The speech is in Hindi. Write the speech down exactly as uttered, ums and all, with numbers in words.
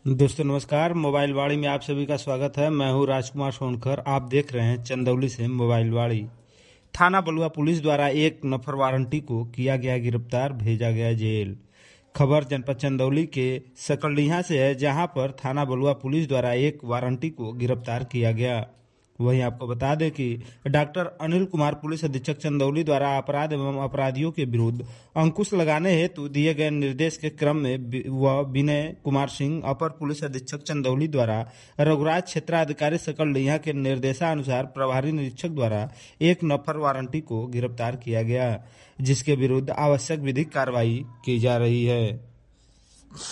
दोस्तों नमस्कार। मोबाइल वाड़ी में आप सभी का स्वागत है। मैं हूं राजकुमार सोनकर। आप देख रहे हैं चंदौली से मोबाइल वाड़ी। थाना बलुआ पुलिस द्वारा एक नफर वारंटी को किया गया गिरफ्तार, भेजा गया जेल। खबर जनपद चंदौली के सकलडीहा से है, जहां पर थाना बलुआ पुलिस द्वारा एक वारंटी को गिरफ्तार किया गया। वहीं आपको बता दें कि डॉक्टर अनिल कुमार, पुलिस अधीक्षक चंदौली द्वारा अपराध एवं अपराधियों के विरुद्ध अंकुश लगाने हेतु दिए गए निर्देश के क्रम में वह विनय कुमार सिंह, अपर पुलिस अधीक्षक चंदौली द्वारा रघुराज क्षेत्राधिकारी सकलडीहा के निर्देशानुसार प्रभारी निरीक्षक द्वारा एक नफर वारंटी को गिरफ्तार किया गया, जिसके विरुद्ध आवश्यक विधिक कार्रवाई की जा रही है।